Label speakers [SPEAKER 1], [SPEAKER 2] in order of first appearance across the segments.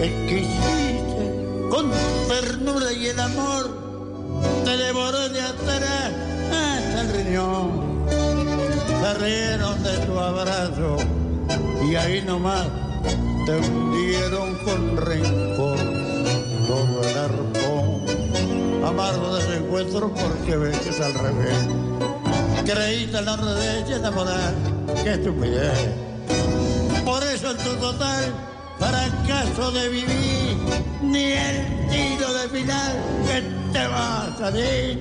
[SPEAKER 1] Me quisiste con ternura y el amor te devoró de atrás hasta el riñón. Se rieron de tu abrazo y ahí nomás te hundieron con rencor todo el arpón. Amargo desencuentro porque ves que es al revés. Creíste en la enredez y enamorar, qué estupidez. Por eso en tu total fracaso de vivir, ni el tiro de final que te va a salir.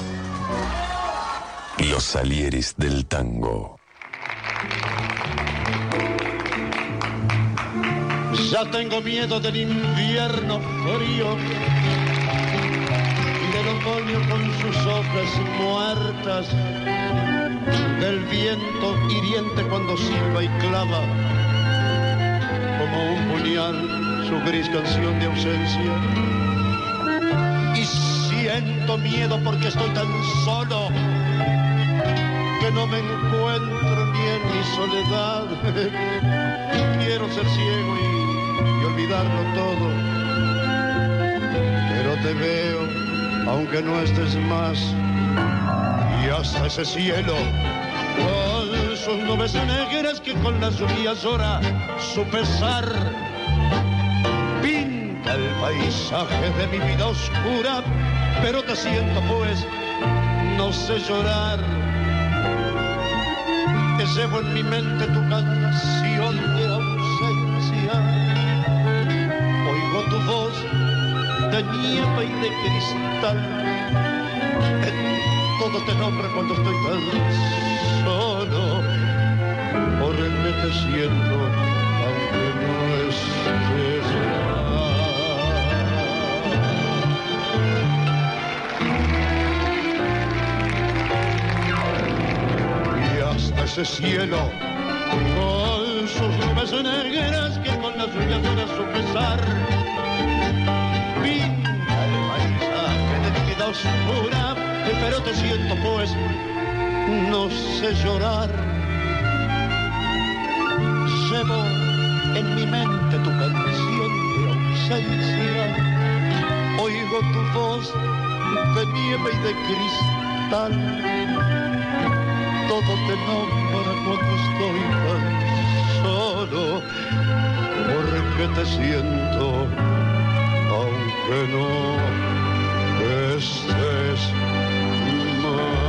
[SPEAKER 2] Los Salieris del tango.
[SPEAKER 1] Ya tengo miedo del invierno frío y del otoño con sus hojas muertas, del viento hiriente cuando silba y clava como un puñal su gris canción de ausencia. Y siento miedo porque estoy tan solo que no me encuentro ni en mi soledad. Quiero ser ciego y olvidarlo todo, pero te veo aunque no estés más, y hasta ese cielo con sus nubes negras que con las lluvias llora su pesar, pinta el paisaje de mi vida oscura, pero te siento pues, no sé llorar, que llevo en mi mente tu canción de ausencia, oigo tu voz de nieve y de cristal, en todo te nombro cuando estoy tan solo, porque te siento aunque no estés ya. Y hasta ese cielo con sus nubes negras que con las lluvias de su pesar pinta el paisaje de mi vida oscura, pero te siento pues, no sé llorar. Llevo en mi mente tu canción de ausencia, oigo tu voz de nieve y de cristal, todo te nombra cuando estoy tan solo, porque te siento aunque no estés más.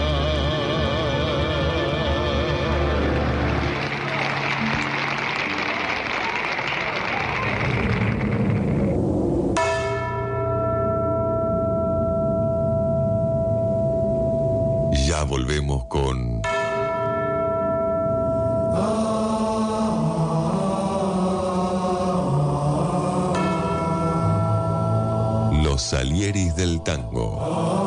[SPEAKER 2] Ya volvemos con Los Salieris del tango.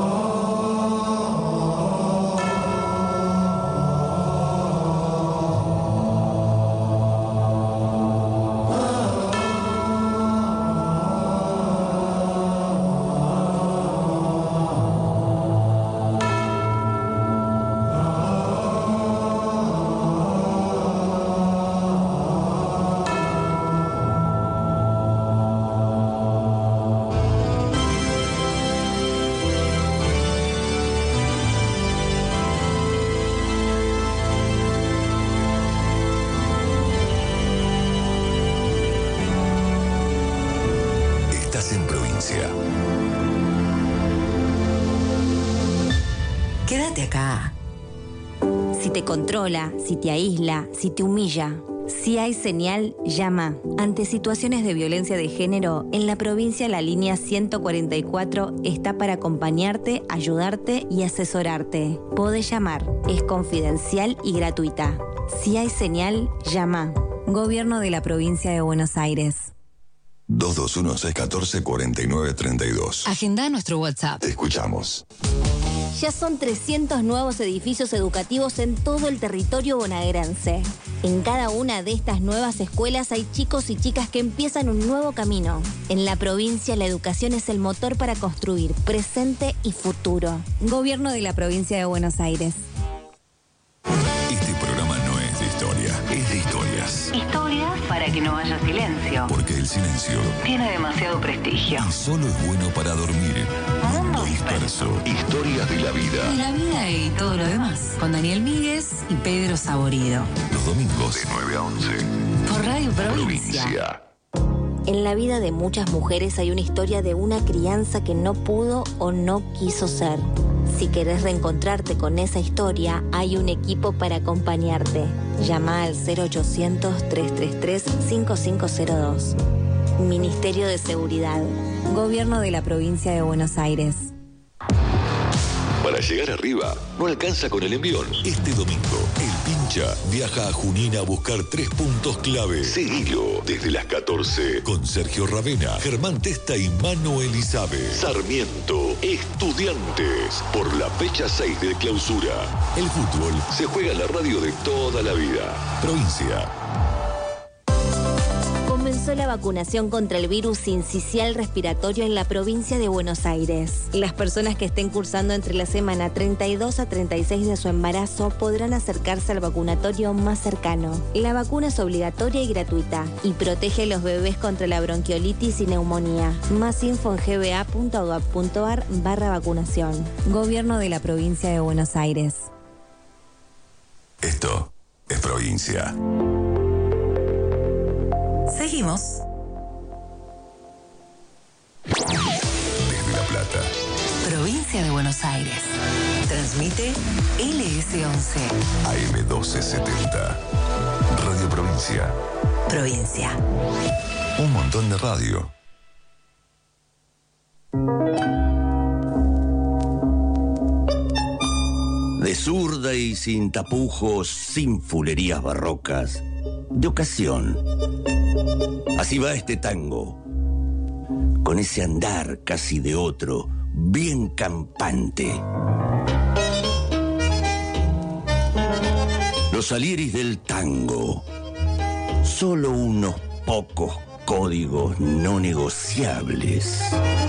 [SPEAKER 2] En provincia.
[SPEAKER 3] Quédate acá. Si te controla, si te aísla, si te humilla, si hay señal, llama. Ante situaciones de violencia de género, en la provincia la línea 144 está para acompañarte, ayudarte y asesorarte. Podés llamar, es confidencial y gratuita. Si hay señal, llama. Gobierno de la provincia de Buenos Aires.
[SPEAKER 2] 221-614-4932.
[SPEAKER 4] Agenda nuestro WhatsApp.
[SPEAKER 2] Te escuchamos.
[SPEAKER 3] Ya son 300 nuevos edificios educativos en todo el territorio bonaerense. En cada una de estas nuevas escuelas hay chicos y chicas que empiezan un nuevo camino. En la provincia la educación es el motor para construir presente y futuro. Gobierno de la provincia de Buenos Aires.
[SPEAKER 2] Este programa no es de historia, es de historias.
[SPEAKER 3] Historias para que
[SPEAKER 4] que no haya silencio.
[SPEAKER 2] Porque el silencio
[SPEAKER 4] Tiene demasiado prestigio.
[SPEAKER 2] y solo es bueno para dormir.
[SPEAKER 4] Mundo disperso.
[SPEAKER 2] Historias de la vida.
[SPEAKER 4] La vida y todo lo demás. Con Daniel Míguez y Pedro Saborido.
[SPEAKER 2] Los domingos de 9 a 11.
[SPEAKER 4] Por Radio Provincia.
[SPEAKER 2] Provincia.
[SPEAKER 3] En la vida de muchas mujeres hay una historia de una crianza que no pudo o no quiso ser. Si querés reencontrarte con esa historia, hay un equipo para acompañarte. Llama al 0800-333-5502. Ministerio de Seguridad. Gobierno de la Provincia de Buenos Aires.
[SPEAKER 2] Para llegar arriba, no alcanza con el envión. Este domingo, el Pincha viaja a Junín a buscar 3 puntos clave. Seguilo desde las 14 con Sergio Ravena, Germán Testa y Manu Elizabeth. Sarmiento, Estudiantes, por la fecha 6 de clausura. El fútbol se juega en la radio de toda la vida. Provincia.
[SPEAKER 3] Comenzó la vacunación contra el virus sincicial respiratorio en la provincia de Buenos Aires. Las personas que estén cursando entre la semana 32 a 36 de su embarazo podrán acercarse al vacunatorio más cercano. La vacuna es obligatoria y gratuita y protege a los bebés contra la bronquiolitis y neumonía. Más info en gba.gov.ar/vacunación. Gobierno de la provincia de Buenos Aires.
[SPEAKER 2] Esto es Provincia.
[SPEAKER 4] Seguimos.
[SPEAKER 2] Desde La Plata.
[SPEAKER 4] Provincia de Buenos Aires. Transmite LS11.
[SPEAKER 2] AM 1270. Radio Provincia.
[SPEAKER 4] Provincia.
[SPEAKER 2] Un montón de radio.
[SPEAKER 5] De zurda y sin tapujos, sin fulerías barrocas, de ocasión. Así va este tango, con ese andar casi de otro, bien campante. Los Salieris del tango, solo unos pocos códigos no negociables.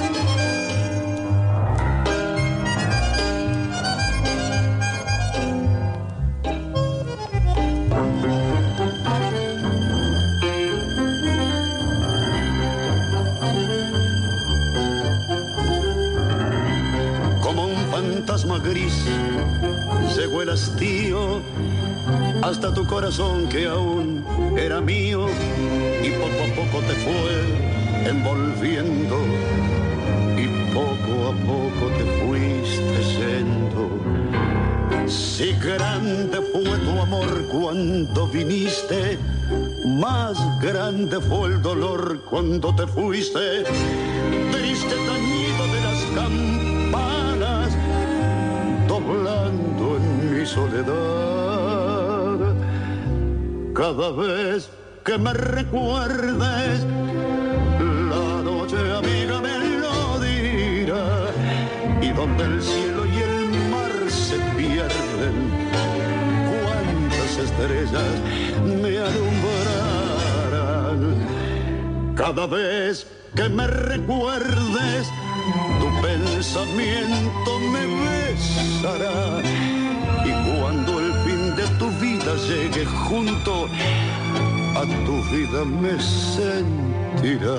[SPEAKER 1] Gris, llegó el hastío hasta tu corazón que aún era mío y poco a poco te fue envolviendo y poco a poco te fuiste yendo. Si grande fue tu amor cuando viniste, más grande fue el dolor cuando te fuiste. Triste tañido de las campanas doblando en mi soledad. Cada vez que me recuerdes, la noche amiga me lo dirá. Y donde el cielo y el mar se pierden, cuántas estrellas me alumbrarán. Cada vez que me recuerdes, tu pensamiento me besará. Y cuando el fin de tu vida llegue junto a tu vida me sentirá.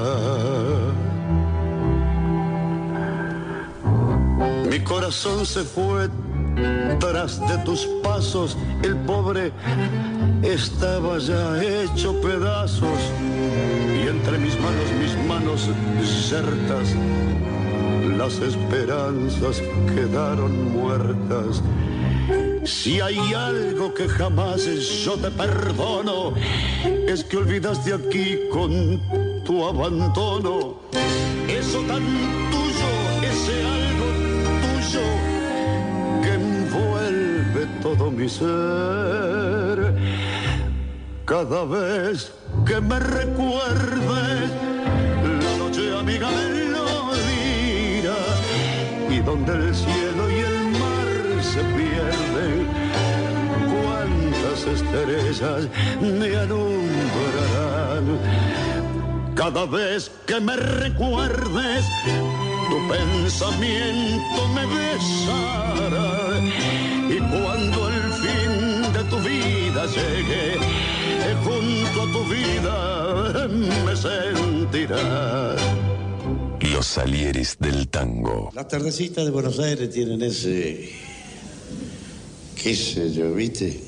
[SPEAKER 1] Mi corazón se fue tras de tus pasos, el pobre estaba ya hecho pedazos y entre mis manos yertas las esperanzas quedaron muertas. Si hay algo que jamás yo te perdono, es que olvidaste aquí con tu abandono. Eso tan tuyo, ese algo tuyo que envuelve todo mi ser. Cada vez que me recuerdes, la noche amiga me lo dirá. Y donde el cielo y el mar se pierden, cuántas estrellas me alumbrarán. Cada vez que me recuerdes, tu pensamiento me besará. Y cuando el fin de tu vida llegue, junto a tu vida me sentirás.
[SPEAKER 2] Los Salieres del Tango.
[SPEAKER 1] Las tardecitas de Buenos Aires tienen ese... qué sé yo, ¿viste?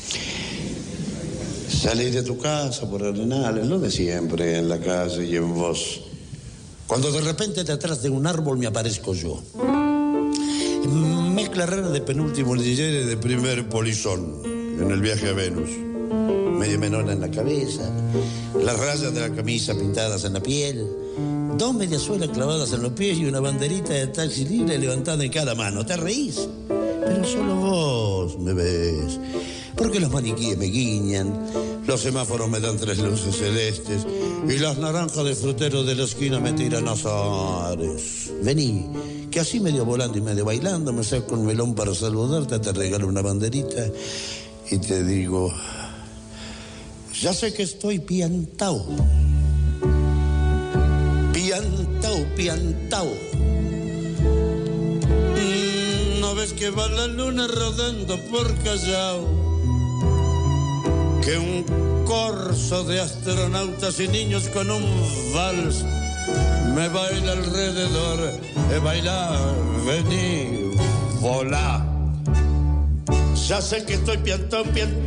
[SPEAKER 1] Salir de tu casa por Arenales, no de siempre, en la calle y en vos. Cuando de repente detrás de un árbol me aparezco yo. Mezcla rara de penúltimo lillere de primer polizón en el viaje a Venus. Media menona en la cabeza, las rayas de la camisa pintadas en la piel, 2 mediasuelas clavadas en los pies y una banderita de taxi libre levantada en cada mano. ¿Te reís? Pero solo vos me ves. Porque los maniquíes me guiñan, los semáforos me dan 3 luces celestes y las naranjas de frutero de la esquina me tiran azares. Vení, que así medio volando y medio bailando me saco un melón para saludarte, te regalo una banderita y te digo... ya sé que estoy piantao. Piantao. ¿No ves que va la luna rodando por Callao? Que un corso de astronautas y niños con un vals me baila alrededor. Baila, vení, volá. Ya sé que estoy piantao.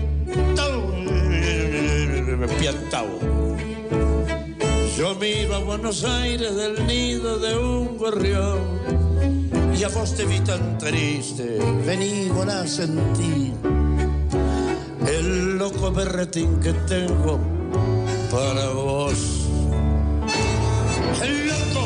[SPEAKER 1] Yo miro a Buenos Aires del nido de un gorrión y a vos te vi tan triste. Vení, volá, sentí el loco berretín que tengo para vos. El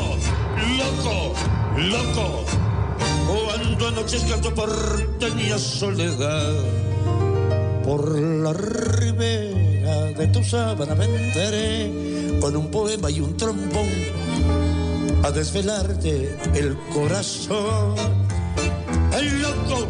[SPEAKER 1] loco, cuando anochezca tu porteña soledad, por la ribera de tu sábana vendré con un poema y un trombón a desvelarte el corazón. El loco,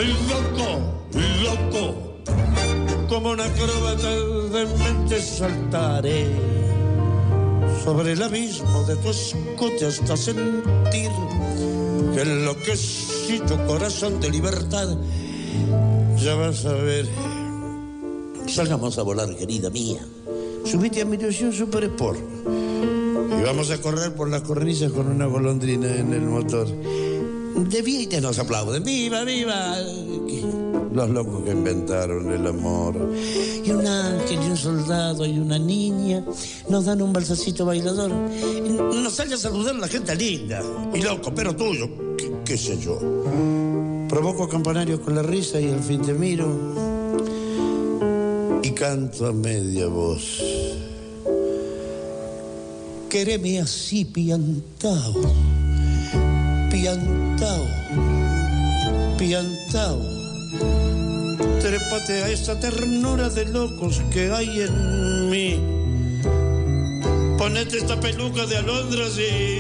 [SPEAKER 1] como una acróbata de mente saltaré sobre el abismo de tu escote hasta sentir que enloquecí tu corazón de libertad. Ya vas a ver. Salgamos a volar, querida mía. Subite a mi ilusión Super Sport y vamos a correr por las cornisas con una golondrina en el motor. De vida nos aplauden. ¡Viva, viva! Los locos que inventaron el amor. Y un ángel y un soldado y una niña nos dan un balsacito bailador. Nos sale a saludar la gente linda. Y loco, pero tuyo, qué sé yo. Provoco campanarios con la risa y al fin te miro y canto a media voz. Quéreme así, piantao. Trépate a esa ternura de locos que hay en mí. Ponete esta peluca de alondras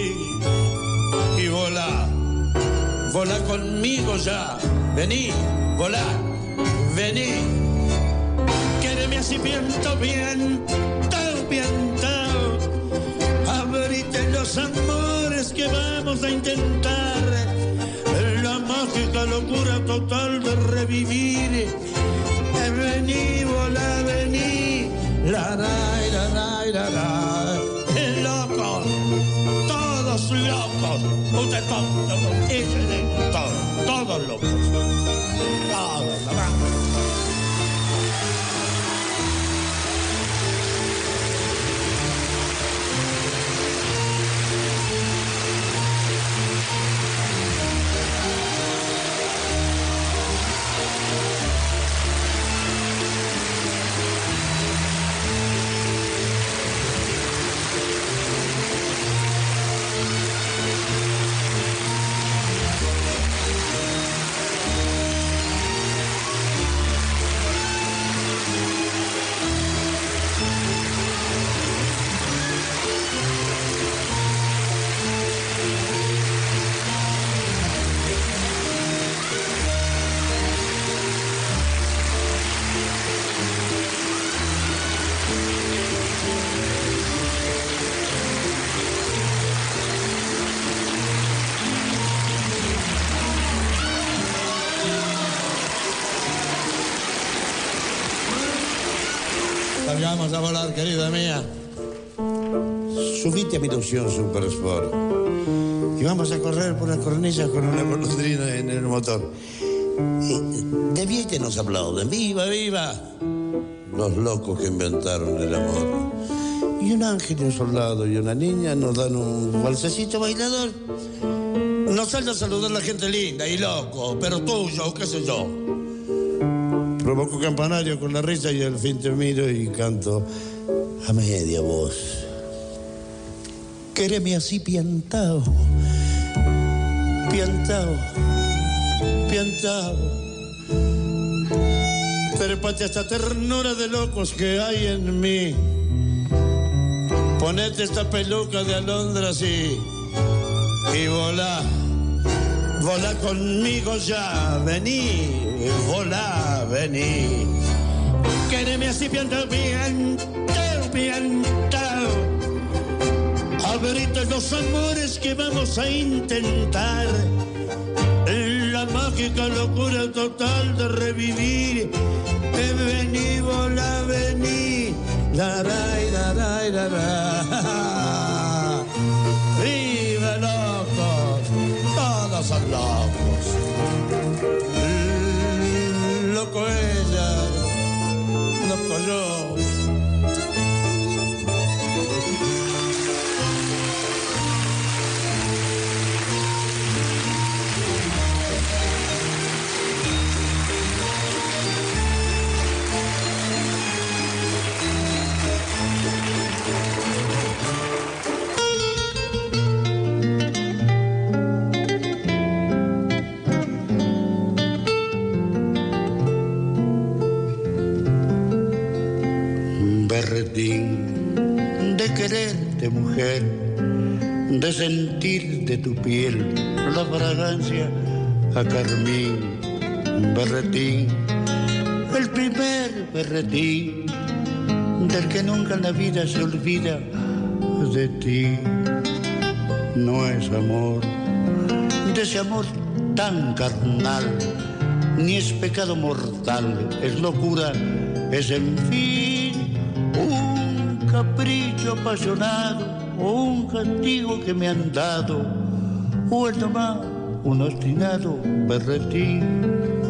[SPEAKER 1] y volá. Volá conmigo ya. Vení, volá, vení. Quéreme así, piantao. Abrite los amores que vamos a intentar. La mágica locura total de revivir. Vení, volá, vení. La. Locos, todos locos. Ustedes todos locos. vamos a volar, querida mía. Subite a mi ilusión Super Sport y vamos a correr por las cornillas con una golondrina en el motor. De Viete nos aplauden. ¡Viva, viva! Los locos que inventaron el amor. Y un ángel, un soldado y una niña nos dan un balsecito bailador. Nos sale a saludar la gente linda y loco, pero tuyo, qué sé yo. Provoco campanario con la risa y al fin te miro y canto a media voz. Quéreme así piantao, piantao, piantao. Trépate a esta ternura de locos que hay en mí. Ponete esta peluca de alondras y volá. Volá conmigo ya, vení, volá, vení. Quéreme así piantao, piantao, piantao. Abrite los amores que vamos a intentar. La mágica locura total de revivir. Vení, volá, vení. Laray, laray, laray. ¡Vive locos! Todos son locos. Loco ella, loco yo. De quererte, mujer, de sentir de tu piel la fragancia a carmín. Berretín, el primer berretín del que nunca en la vida se olvida de ti. No es amor, de ese amor tan carnal, ni es pecado mortal, es locura, es en fin un capricho apasionado o un castigo que me han dado o el nomás un obstinado berretín.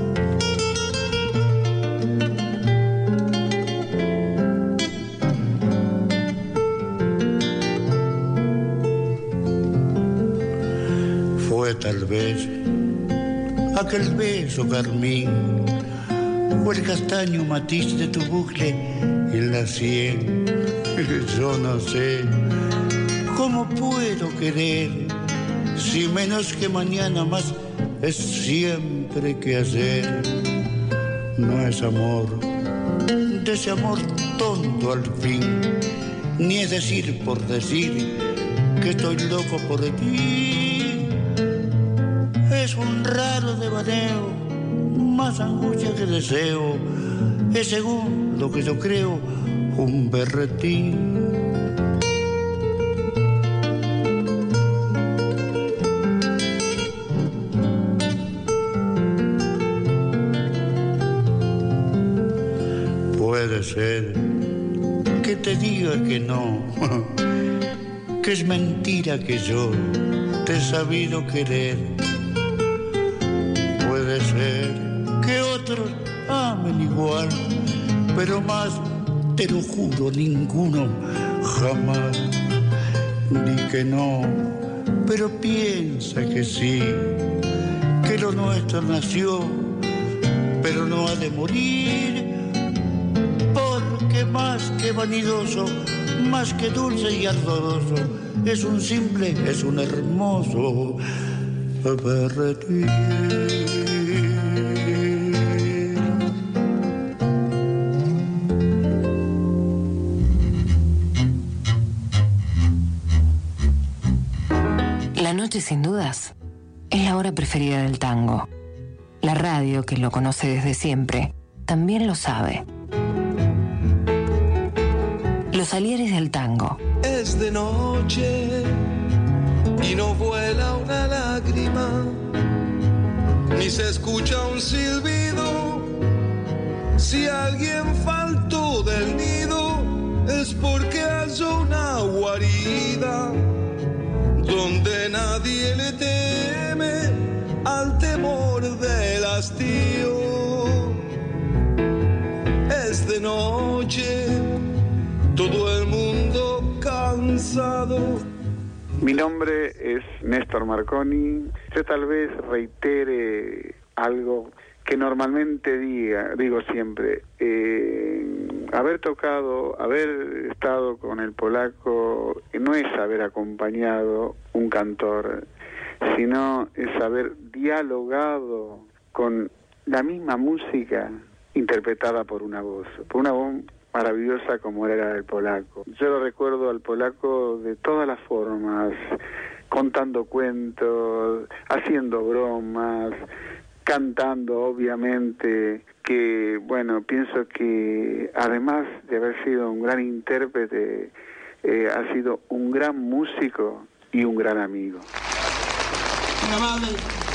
[SPEAKER 1] Fue tal vez aquel beso carmín o el castaño matiz de tu bucle en la sien. Yo no sé cómo puedo querer si menos que mañana más es siempre que ayer. No es amor, de ese amor tonto al fin, ni es decir por decir que estoy loco por ti. Es un raro devaneo, más angustia que deseo, es según lo que yo creo un berretín. Puede ser que te diga que no, que es mentira que yo te he sabido querer. Puede ser que otros amen igual, pero más, te lo juro, ninguno jamás. Ni que no, pero piensa que sí, que lo nuestro nació, pero no ha de morir, porque más que vanidoso, más que dulce y ardoroso, es un simple, es un hermoso berretín.
[SPEAKER 4] La noche, sin dudas, es la hora preferida del tango. La radio, que lo conoce desde siempre, también lo sabe. Los Alieres del Tango.
[SPEAKER 6] Es de noche y no vuela una lágrima, ni se escucha un silbido. Si alguien faltó del nido, es porque halló una guarida donde nadie le teme al temor del hastío. Es de noche, todo el mundo cansado.
[SPEAKER 7] Mi nombre es Néstor Marconi. Yo tal vez reitere algo que normalmente digo siempre. Haber estado con el polaco no es haber acompañado un cantor, sino es haber dialogado con la misma música interpretada por una voz maravillosa como era el polaco. Yo lo recuerdo al polaco de todas las formas, contando cuentos, haciendo bromas, cantando, obviamente, que, bueno, pienso que además de haber sido un gran intérprete, ha sido un gran músico y un gran amigo.
[SPEAKER 1] Muy amable.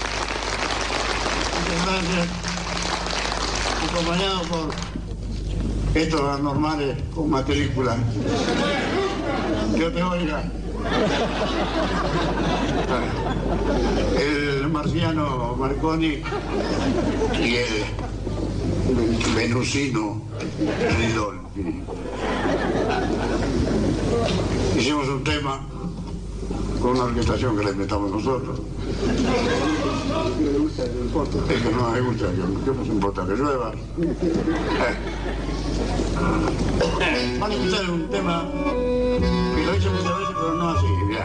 [SPEAKER 1] Muchas gracias. Acompañado por estos anormales con matrícula. Yo te oiga. El marciano Marconi y el venusino Ridolfi. Hicimos un tema con una orquestación que le inventamos nosotros. Es que no me gusta, que no se importa que llueva. Van a escuchar un tema que lo he hecho muchas veces, pero no así, ya.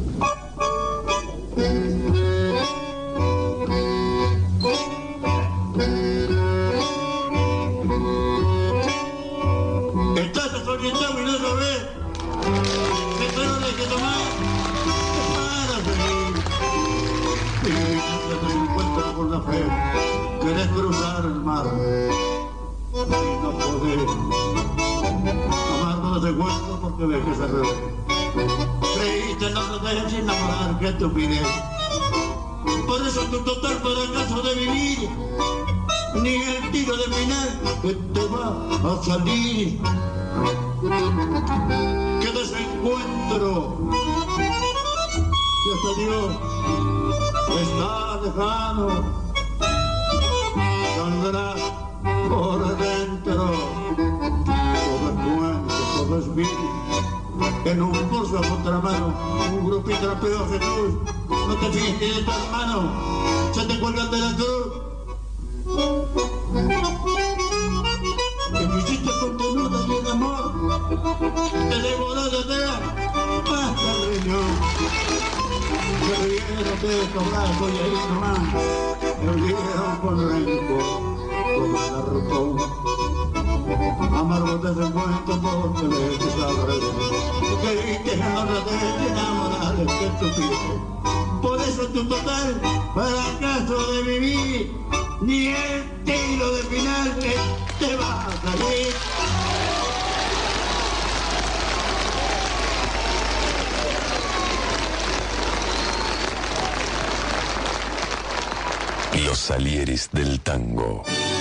[SPEAKER 1] Estás desorientado y no sabes qué peor hay que tomar para seguir. Y te encuentras por la fe, querés cruzar el mar y no podés. Amar no te cuento porque ves que se revés. Creíste no te dejes enamorar, qué estupidez. Por eso tu total fracaso de vivir, ni el tiro de final que te va a salir. ¡Qué desencuentro! Y hasta Dios está lejano. Saldrá por dentro. Todo es cuento, todo es vida. En un curso a contramano, un grupito de pedo Jesús. No te fijes que de tu hermano se te cuelgan de la cruz. Que quisiste con tu nuda y el amor, te devoró de tela hasta el riñón. Que rieron de estos brazos y ahí nomás me olvidaron con rencor como el arrocón. Amargo te desencuentro porque ves que está al revés. Tú creíste no te enamorar, qué estupidez. Por eso tu total fracaso de vivir, ni el tiro de final que te va a salir.
[SPEAKER 2] Los Salieres del Tango.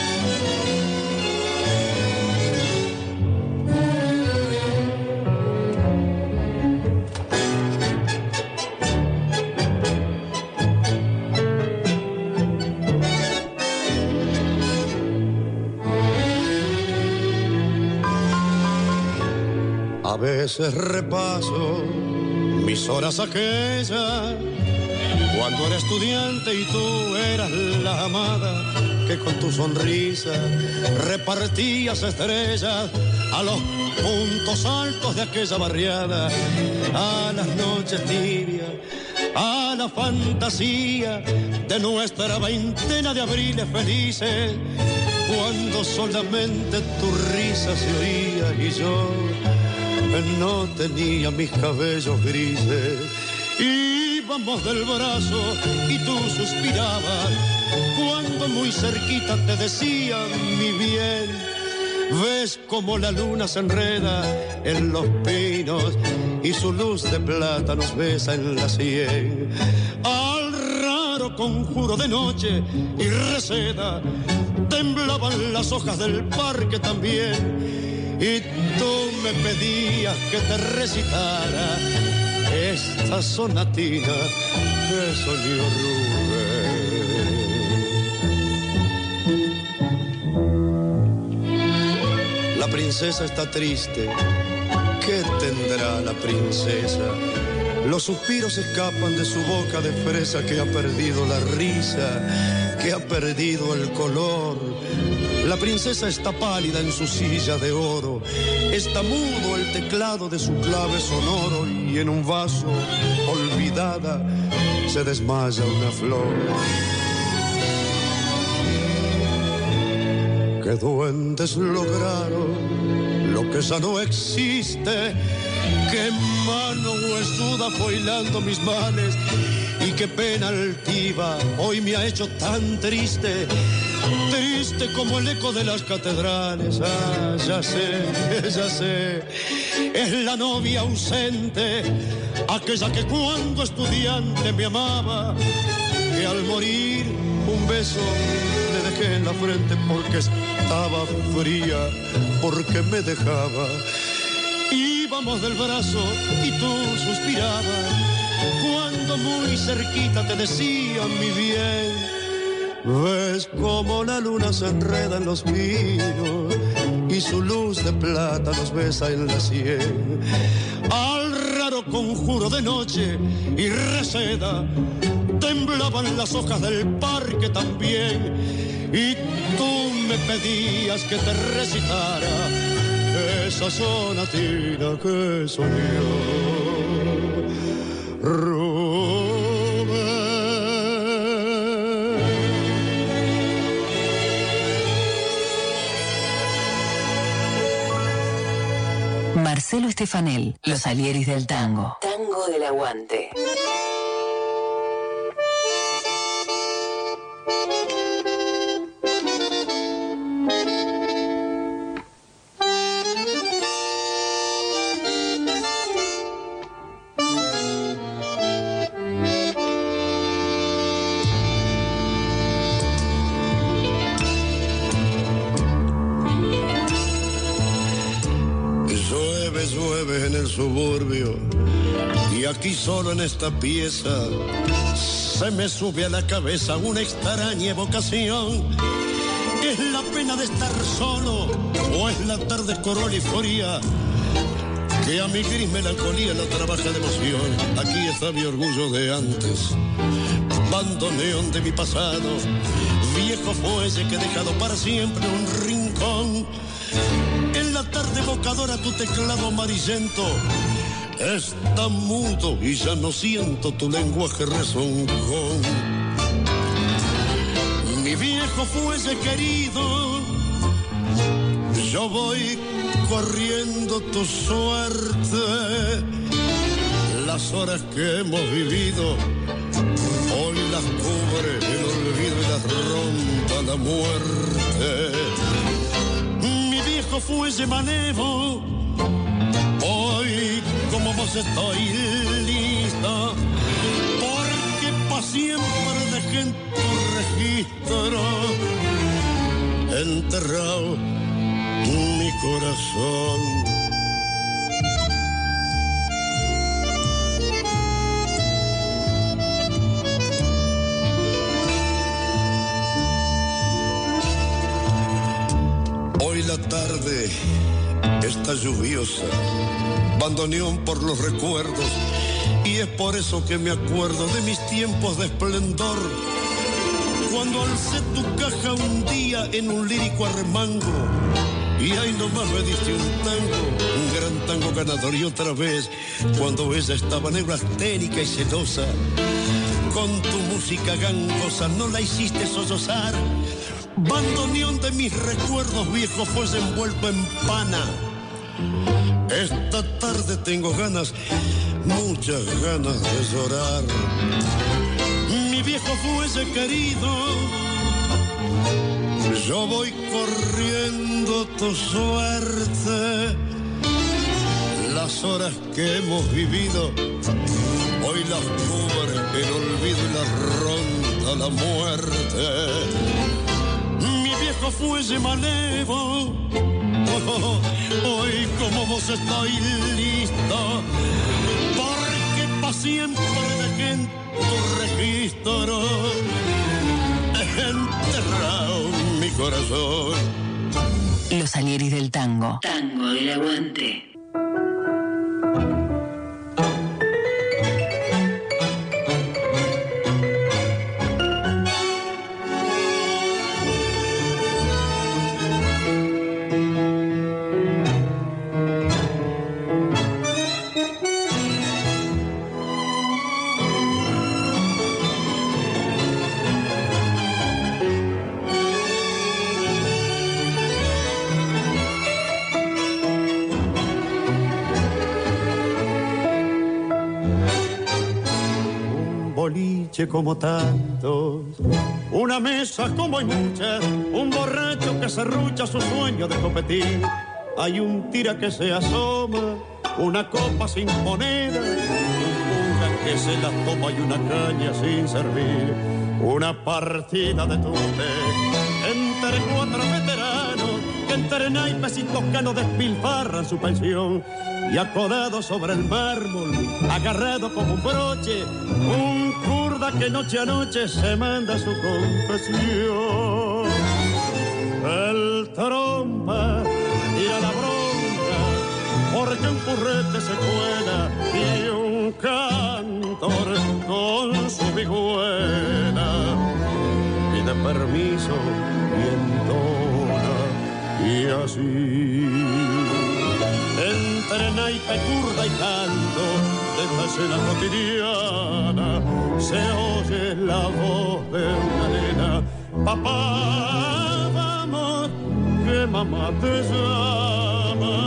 [SPEAKER 1] A veces repaso mis horas aquellas, cuando era estudiante y tú eras la amada, que con tu sonrisa repartías estrellas a los puntos altos de aquella barriada, a las noches tibias, a la fantasía de nuestra veintena de abriles felices, cuando solamente tu risa se oía y yo no tenía mis cabellos grises. Íbamos del brazo y tú suspirabas cuando muy cerquita te decía mi bien. Ves como la luna se enreda en los pinos y su luz de plata nos besa en la sien. Al raro conjuro de noche y reseda temblaban las hojas del parque también.
[SPEAKER 8] y tú me pedías que te recitara esta sonatina que soñó Rubén. La princesa está triste. ¿Qué tendrá la princesa? Los suspiros escapan de su boca de fresa, que ha perdido la risa, que ha perdido el color. La princesa está pálida en su silla de oro, está mudo el teclado de su clave sonoro, y en un vaso, olvidada, se desmaya una flor. ¿Qué duendes lograron lo que ya no existe? ¿Qué mano huesuda fue hilando mis males? Y qué pena altiva hoy me ha hecho tan triste, triste como el eco de las catedrales. Ah, ya sé, es la novia ausente, aquella que cuando estudiante me amaba, que al morir un beso le dejé en la frente porque estaba fría, porque me dejaba. Íbamos del brazo y tú suspirabas cuando muy cerquita te decía mi bien. Ves como la luna se enreda en los pinos y su luz de plata nos besa en la sien. Al raro conjuro de noche y reseda temblaban las hojas del parque también, y tú me pedías que te recitara esa sonatina que soñó Rubén.
[SPEAKER 4] Marcelo Estefanel, Los Alieris del Tango. Tango del Aguante.
[SPEAKER 8] Llueve en el suburbio y aquí solo en esta pieza se me sube a la cabeza una extraña evocación. ¿Es la pena de estar solo o es la tarde coroliforía que a mi gris melancolía la trabaja de emoción? Aquí está mi orgullo de antes, bandoneón de mi pasado, viejo fuelle que he dejado para siempre un rincón. En la tarde evocadora tu teclado amarillento está mudo y ya no siento tu lenguaje rezongón. Mi viejo fuelle querido, yo voy corriendo tu suerte. Las horas que hemos vivido hoy las cubre el olvido y las ronda la muerte. Fuese manevo, hoy como vos estoy listo, porque pa' siempre dejé en tu registro enterrado mi corazón. Hoy la tarde está lluviosa, bandoneón por los recuerdos, y es por eso que me acuerdo de mis tiempos de esplendor, cuando alcé tu caja un día en un lírico arremango, y ahí nomás me diste un gran tango ganador. Y otra vez, cuando ella estaba neurasténica y celosa, con tu música gangosa no la hiciste sollozar. Bandoneón de mis recuerdos viejos fue envuelto en pana. Esta tarde tengo ganas, muchas ganas de llorar. Mi viejo fuelle querido, yo voy corriendo tu suerte. Las horas que hemos vivido hoy las cubre el olvido y las ronda la muerte. Mi viejo fuelle malevo, hoy como vos estoy listo, porque pa' siempre dejé en tu registro enterrado mi corazón.
[SPEAKER 4] Los Salieris del Tango.
[SPEAKER 3] Tango del Aguante.
[SPEAKER 8] Como tantos, una mesa como hay muchas, un borracho que serrucha su sueño de copetín, hay un tira que se asoma, una copa sin moneda, un cura que se la toma y una caña sin servir, una partida de tute entre 4 veteranos que entre naipes y toscanos despilfarran su pensión, y acodado sobre el mármol, agarrado como un broche, un kurda que noche a noche se manda su confesión. El trompa tira la bronca porque un currete se cuela y un cantor con su vihuela pide permiso y entona y así. Entre naipe, curda y canto de la escena cotidiana se oye la voz de una nena: papá, vamos, que mamá te llama.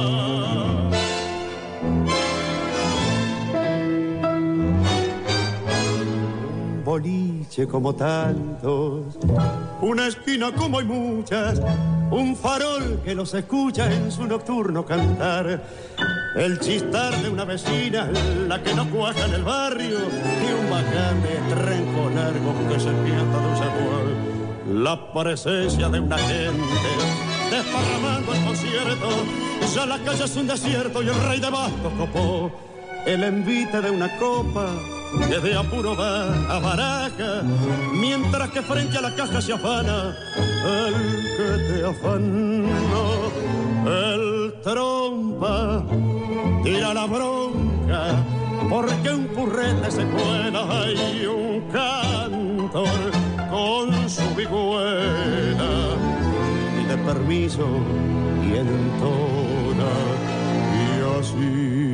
[SPEAKER 8] Un boliche como tantos, una esquina como hay muchas, un farol que los escucha en su nocturno cantar, el chistar de una vecina, la que no cuaja en el barrio, y un bacán de trenco largo que se pianta de un sagual. La presencia de una gente desparramando el concierto, ya la calle es un desierto y el rey de bastos copó el envite de una copa que de apuro va a baraja, mientras que frente a la caja se afana el que te afanó. El trompa tira la bronca porque un currete se cuela y un cantor con su vihuela pide permiso y entona y así.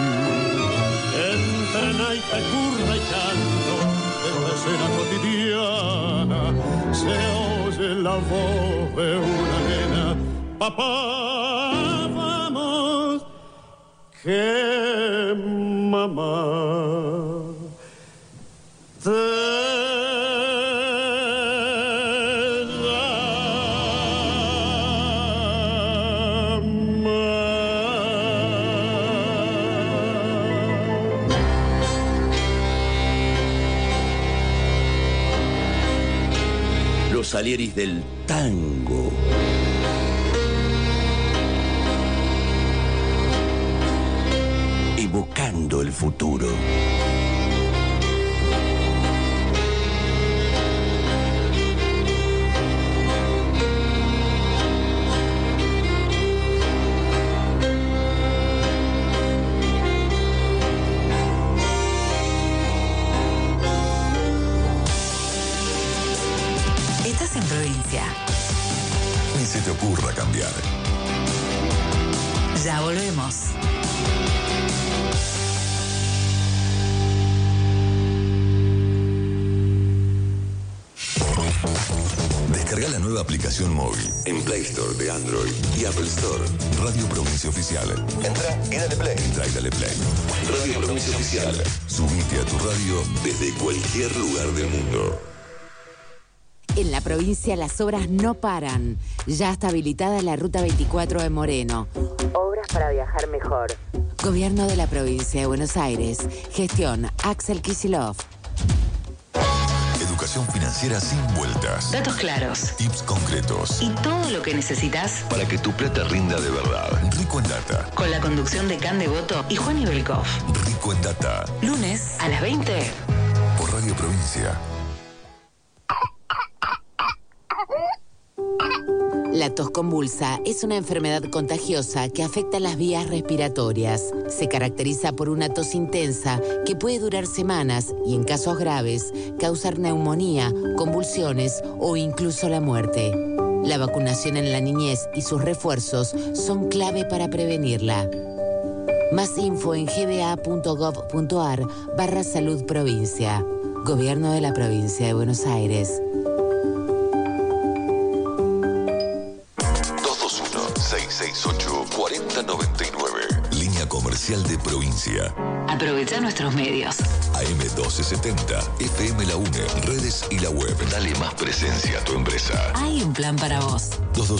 [SPEAKER 8] Entre naipe, curda y canto de la escena cotidiana se oye la voz de una nena: papá, vamos, que mamá te
[SPEAKER 5] Salieris del Tango. Evocando el futuro.
[SPEAKER 2] Ni se te ocurra cambiar.
[SPEAKER 4] Ya volvemos.
[SPEAKER 2] Descarga la nueva aplicación móvil en Play Store de Android y Apple Store. Radio Provincia Oficial. Entra y dale play. Radio Provincia Oficial. Subite a tu radio desde cualquier lugar del mundo.
[SPEAKER 9] En la provincia las obras no paran. Ya está habilitada la Ruta 24 de Moreno. Obras para viajar mejor. Gobierno de la provincia de Buenos Aires. Gestión Axel Kicillof.
[SPEAKER 2] educación financiera sin vueltas.
[SPEAKER 4] Datos claros.
[SPEAKER 2] Tips concretos.
[SPEAKER 4] Y todo lo que necesitas
[SPEAKER 2] para que tu plata rinda de verdad. Rico en Data.
[SPEAKER 4] Con la conducción de Can Devoto y Juan Ibelkov.
[SPEAKER 2] Rico en Data.
[SPEAKER 4] Lunes a las 20.
[SPEAKER 2] Por Radio Provincia.
[SPEAKER 9] La tos convulsa es una enfermedad contagiosa que afecta las vías respiratorias. Se caracteriza por una tos intensa que puede durar semanas y, en casos graves, causar neumonía, convulsiones o incluso la muerte. La vacunación en la niñez y sus refuerzos son clave para prevenirla. Más info en gba.gov.ar/salud provincia. Gobierno de la Provincia de Buenos Aires.
[SPEAKER 2] 221-668-4099. Línea comercial de provincia.
[SPEAKER 4] Aprovecha nuestros medios.
[SPEAKER 2] AM1270, FM La UNE, redes y la web. Dale más presencia a tu empresa.
[SPEAKER 4] Hay un plan para vos.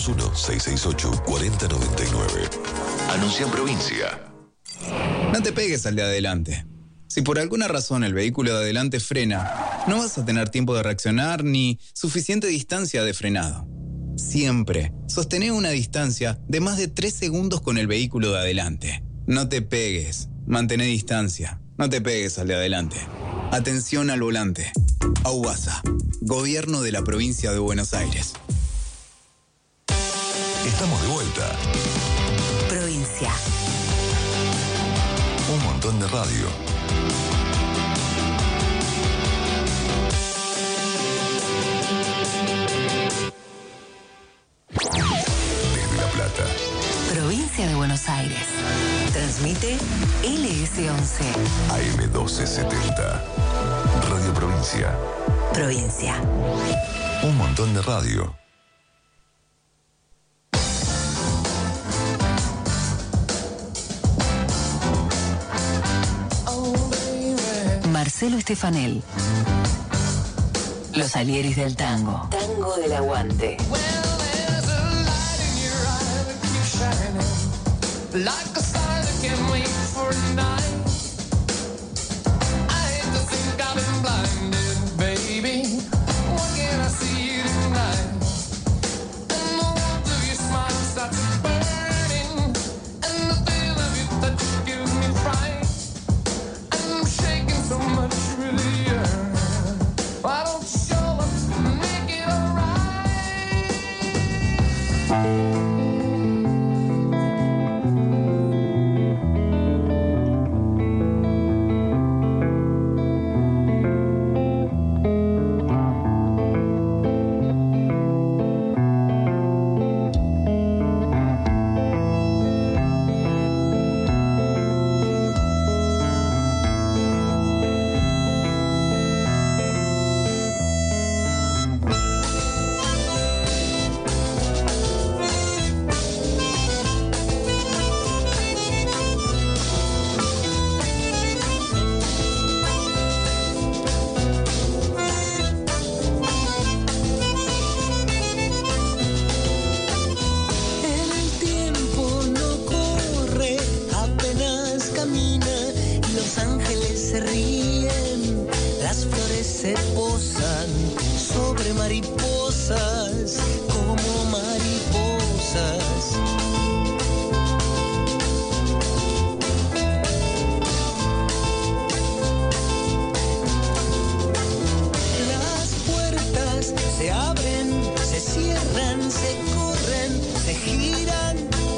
[SPEAKER 2] 221-668-4099. Anuncia en provincia.
[SPEAKER 10] No te pegues al de adelante. Si por alguna razón el vehículo de adelante frena, no vas a tener tiempo de reaccionar ni suficiente distancia de frenado. Siempre sostené una distancia de más de 3 segundos con el vehículo de adelante. No te pegues, mantén distancia, no te pegues al de adelante. Atención al volante. AUBASA, Gobierno de la Provincia de Buenos Aires.
[SPEAKER 2] Estamos de vuelta.
[SPEAKER 3] Provincia.
[SPEAKER 2] Un montón de radio. Desde La Plata.
[SPEAKER 4] Provincia de Buenos Aires. Transmite LS11.
[SPEAKER 2] AM1270. Radio Provincia.
[SPEAKER 3] Provincia.
[SPEAKER 2] Un montón de radio.
[SPEAKER 4] Marcelo Estefanel. Los Alieris del Tango. Tango del Aguante.
[SPEAKER 11] Like a star that can't wait for a night. I hate to think I've been blinded, baby. What can I see you tonight? And the warmth of your smile starts burning, and the feel of your touch gives me fright. And I'm shaking so much, really. Why don't you show up and make it alright?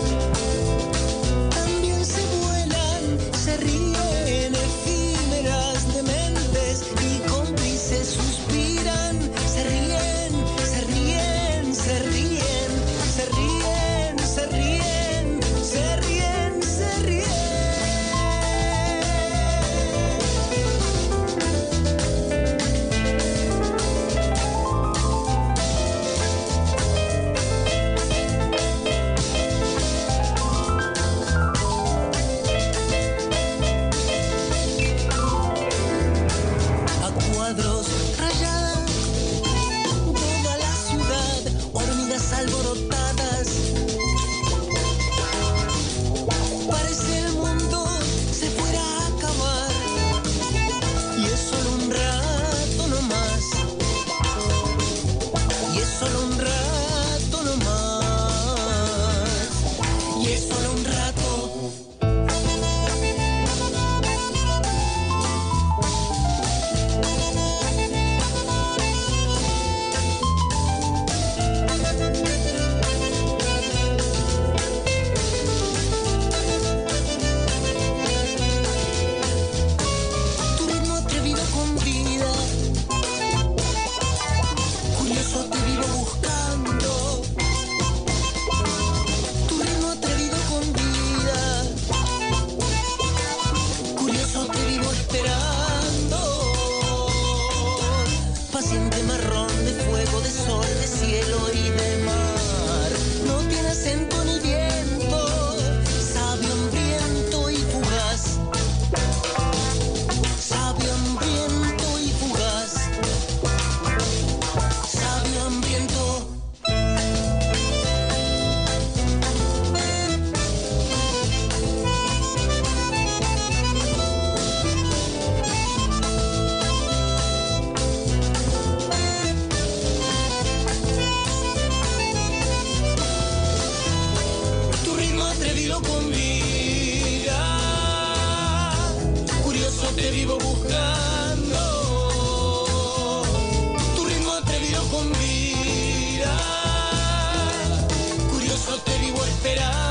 [SPEAKER 12] También se vuelan, se ríen efímeras.
[SPEAKER 11] te vivo buscando, tu ritmo atrevido con vida, curioso te vivo esperando.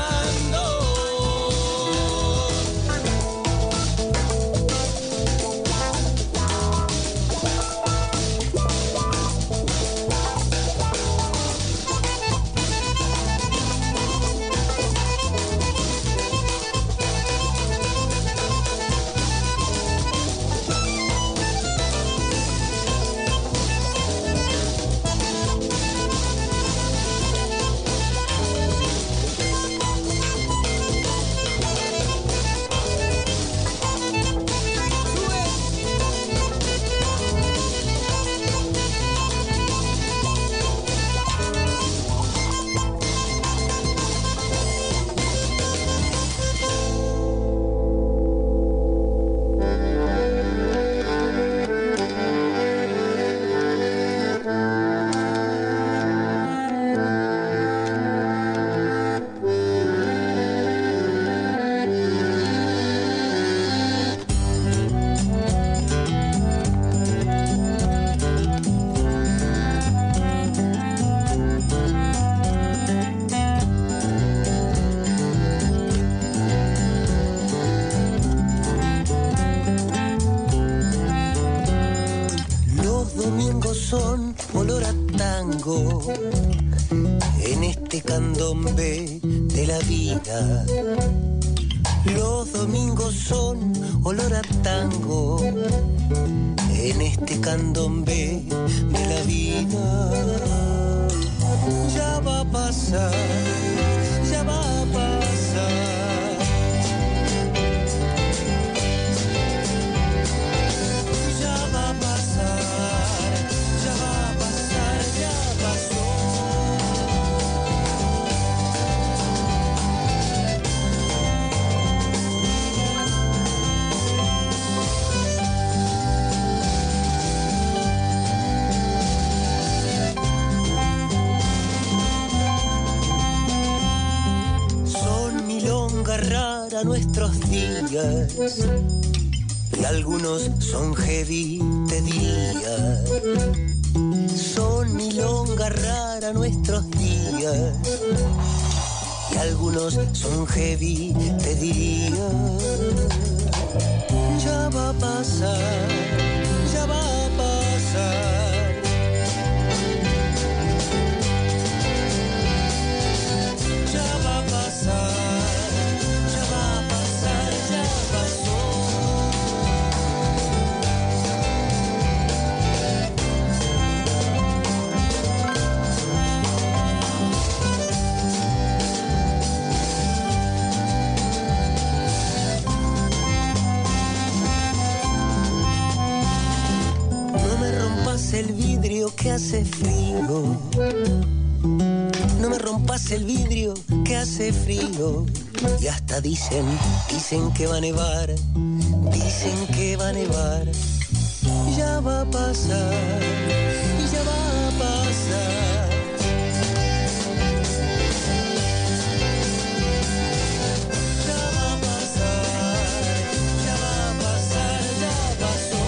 [SPEAKER 12] Son olor a tango en este candombe de la vida. Los domingos son olor a tango en este candombe de la vida. Ya va a pasar, ya va a pasar. Rara nuestros días y algunos son heavy, te diría. Son milonga rara nuestros días y algunos son heavy, te diría. Ya va a pasar, ya va a pasar. Ya va a pasar. El vidrio que hace frío, no me rompas el vidrio que hace frío. Y hasta dicen que va a nevar, dicen que va a nevar. Ya va a pasar, ya va a pasar. Ya va a pasar, ya va a pasar, ya pasó.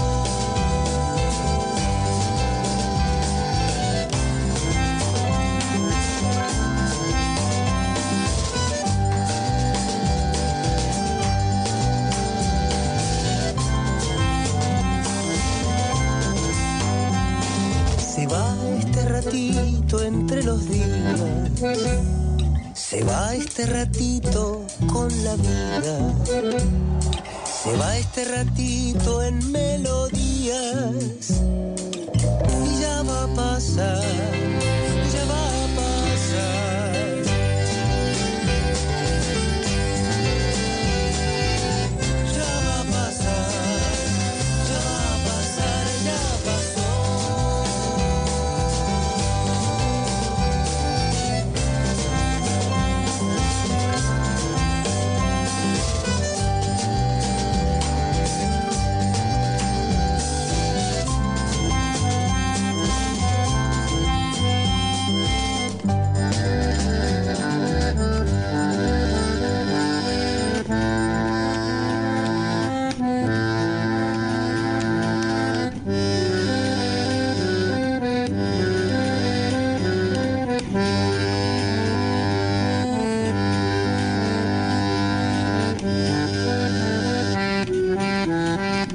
[SPEAKER 12] Se va este ratito entre los días, se va este ratito con la vida, se va este ratito en melodías y ya va a pasar, ya va a pasar. Ya va a pasar, ya va a pasar, ya pasó.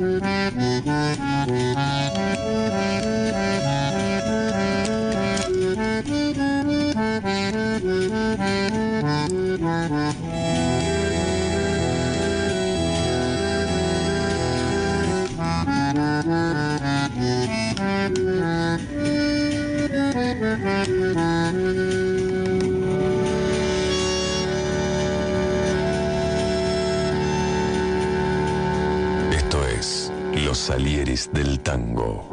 [SPEAKER 2] Esto es Los Salieres del Tango.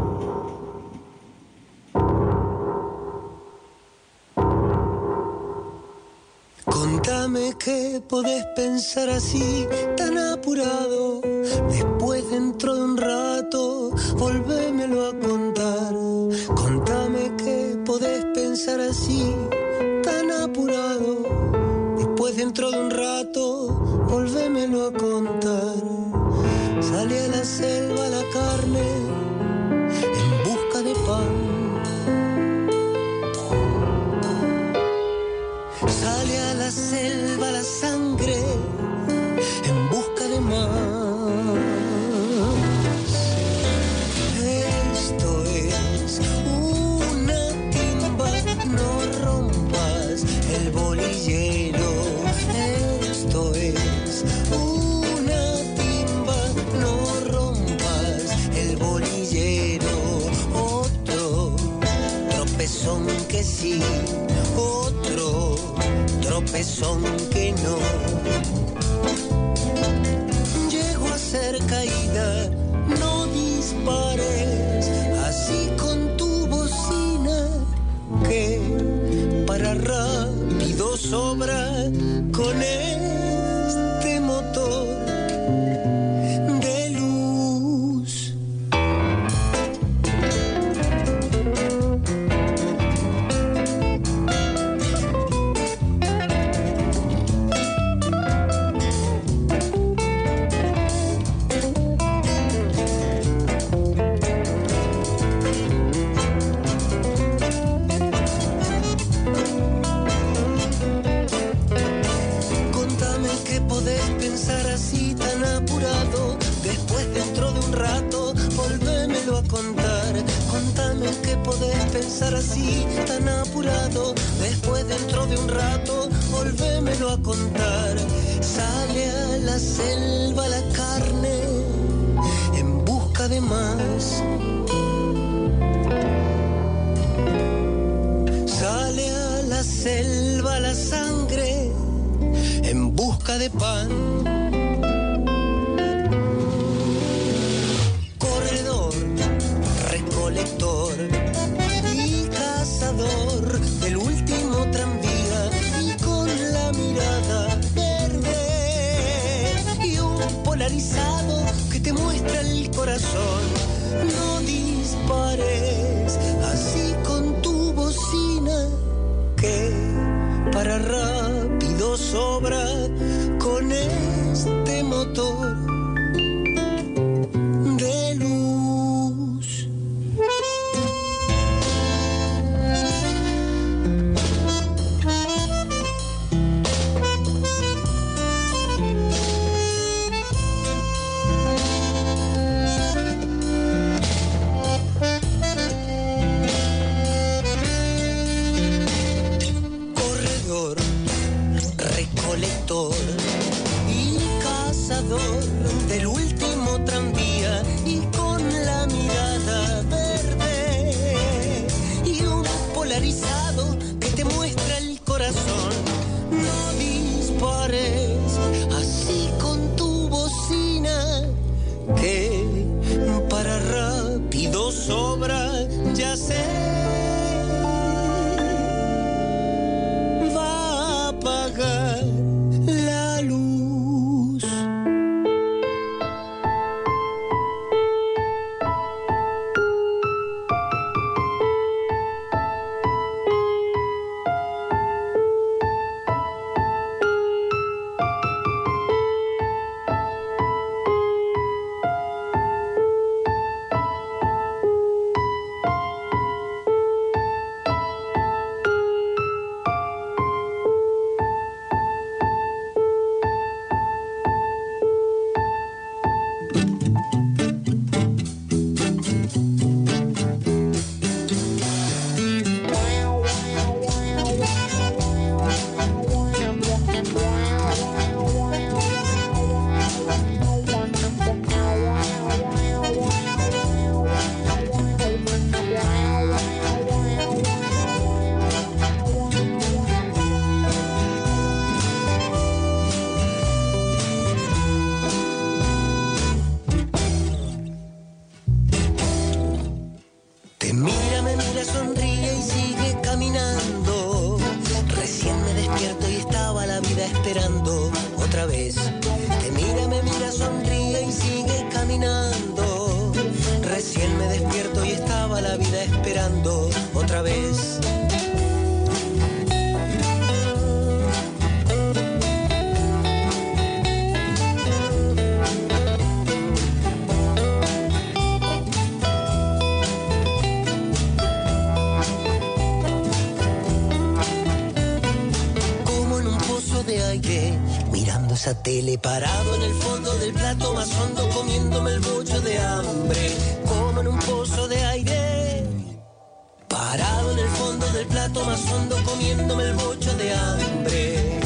[SPEAKER 12] Contame que podés pensar así, tan apurado. Después, dentro de un rato, volvémelo a contar. Contame que podés pensar así, tan apurado. Después, dentro de un rato, volvémelo a contar. Sale a la selva la carne en busca de pan. Sale a la selva la sangre en busca de más. Esto es una timba, no rompas el bolillero. Esto es una timba, no rompas el bolillero. Otro tropezón que sí, otro tropezón que no. Llego a ser caída, no dispares así con tu bocina, que para rápido sobra con este motor de luz. Contame que podés pensar así tan apurado. Después, dentro de un rato, volvémelo a contar. Contame que podés pensar así tan apurado. Después, dentro de un rato, volvémelo a contar. Sale a la selva la carne en busca de más. Sale a la selva la sangre en busca de pan. Corredor, recolector y cazador del último tranvía, y con la mirada verde y un polarizado que te muestra el corazón. No dispares así con tu bocina, que para rápido sobra con este motor de luz. Corredor, recolector Tele parado en el fondo del plato más hondo, comiéndome el bocho de hambre, como en un pozo de aire. Parado en el fondo del plato más hondo, comiéndome el bocho de hambre.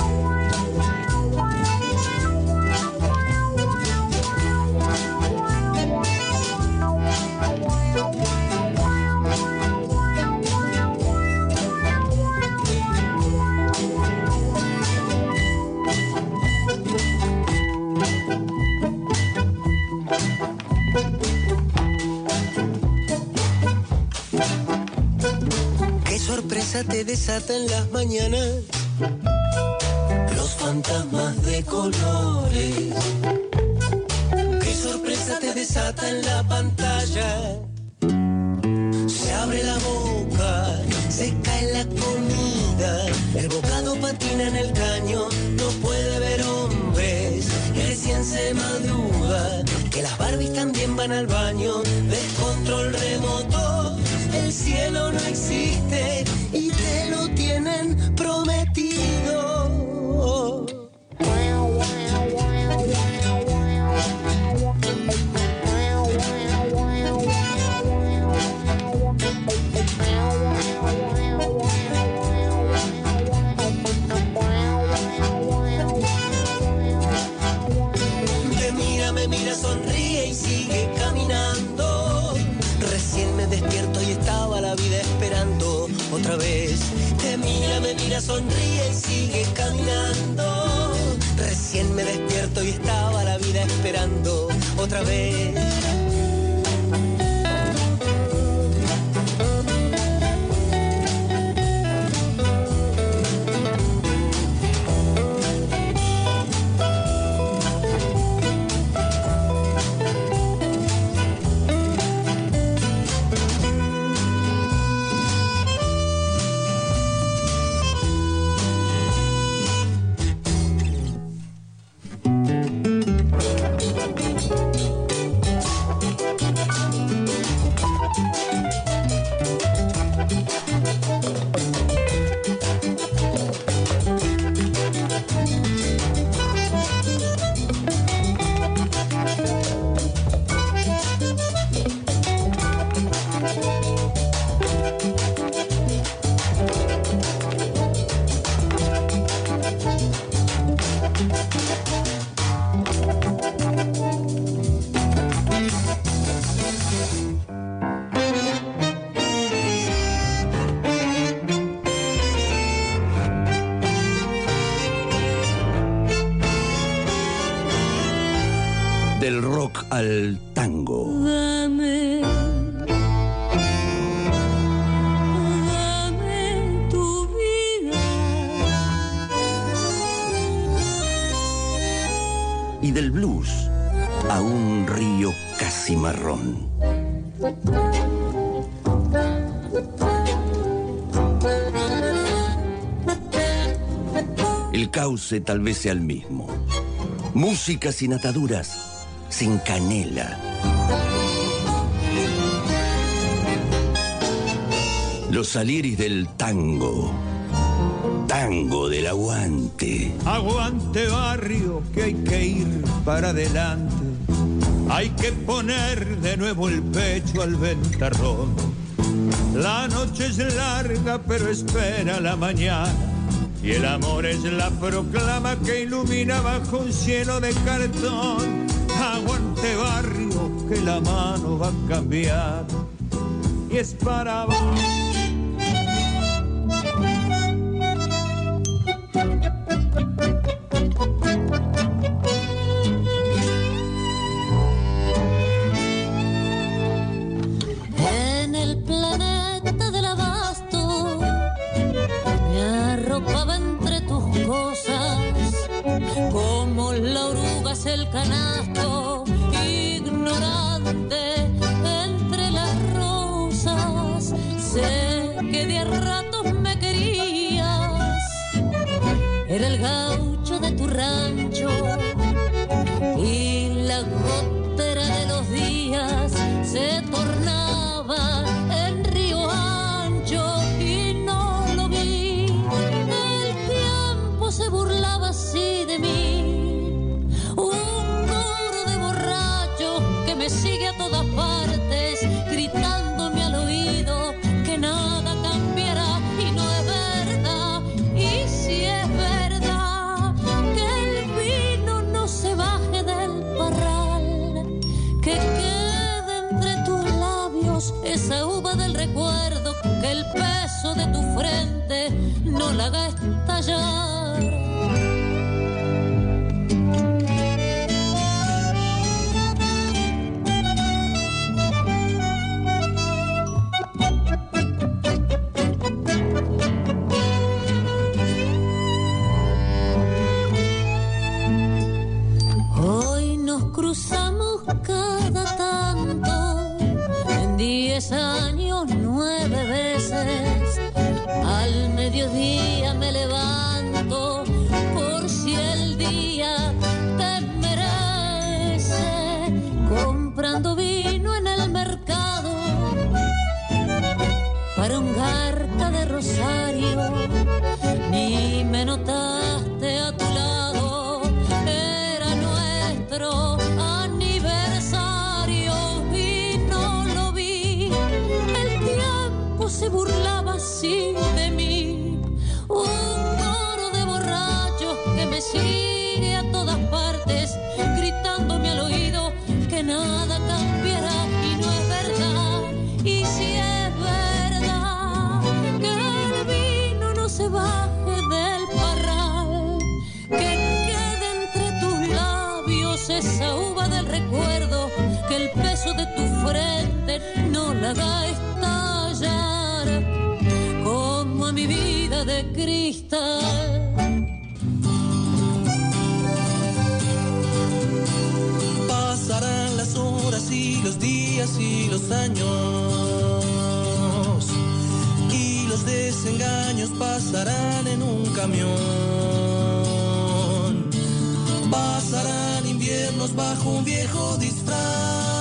[SPEAKER 12] Te desata en las mañanas los fantasmas de colores. Qué sorpresa te desata en la pantalla. Se abre la boca, se cae la comida, el bocado patina en el caño, no puede ver hombres, y recién se madruga que las Barbies también van al baño. Descontrol remoto, el cielo no existe y te lo tienen prometido. Me mira, sonríe y sigue caminando. Recién me despierto y estaba la vida esperando otra vez. Te mira, me mira, sonríe y sigue caminando. Recién me despierto y estaba la vida esperando otra vez.
[SPEAKER 5] Del rock al tango.
[SPEAKER 13] Dame tu vida.
[SPEAKER 5] Y del blues a un río casi marrón. El cauce tal vez sea el mismo. Música sin ataduras, sin canela. Los saliris del tango. Tango del aguante.
[SPEAKER 1] Aguante barrio, que hay que ir para adelante. Hay que poner de nuevo el pecho al ventarrón. La noche es larga, pero espera la mañana. Y el amor es la proclama que ilumina bajo un cielo de cartón. Aguante barrio, que la mano va a cambiar. Y es para abajo.
[SPEAKER 13] En el planeta del abasto me arropaba entre tus cosas, como la oruga es el canasto, ignorante entre las rosas. Sé que de a ratos me querías, era el gaucho de tu rancho y la gotera de los días se tornaba en río ancho y no lo vi. El tiempo se burlaba así de mí, un coro de borrachos que me sigue a todas partes, gritándome al oído que nada cambiará y no es verdad. Y si es verdad que el vino no se baje del parral, que quede entre tus labios esa uva del recuerdo, que el peso de tu frente no la haga estallar. Hoy nos cruzamos cada tanto, en 10 años 9 veces. Al mediodía me levanto por si el día te merece, comprando vino en el mercado para un garca de Rosario. Ni me notaste a tu lado, era nuestro aniversario y no lo vi. El tiempo se burlaba así de mí, un coro de borrachos que me sigue a todas partes, gritándome al oído que nada cambiará y no es verdad. Y si es verdad que el vino no se baje del parral, que quede entre tus labios esa uva del recuerdo, que el peso de tu frente no la haga estallar como a mi vida de cristal.
[SPEAKER 6] Pasarán las horas y los días y los años, y los desengaños pasarán en un camión. Pasarán inviernos bajo un viejo disfraz,